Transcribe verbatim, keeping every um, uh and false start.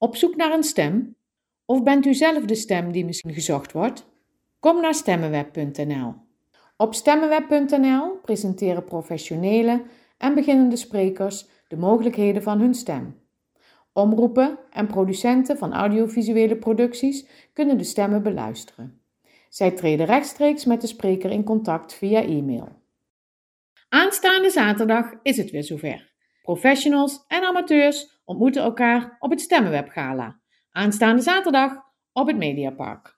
Op zoek naar een stem? Of bent u zelf de stem die misschien gezocht wordt? Kom naar stemmenweb punt n l. Op stemmenweb punt n l presenteren professionele en beginnende sprekers de mogelijkheden van hun stem. Omroepen en producenten van audiovisuele producties kunnen de stemmen beluisteren. Zij treden rechtstreeks met de spreker in contact via e-mail. Aanstaande zaterdag is het weer zover. Professionals en amateurs ontmoeten elkaar op het Stemmenweb Gala. Aanstaande zaterdag op het Mediapark.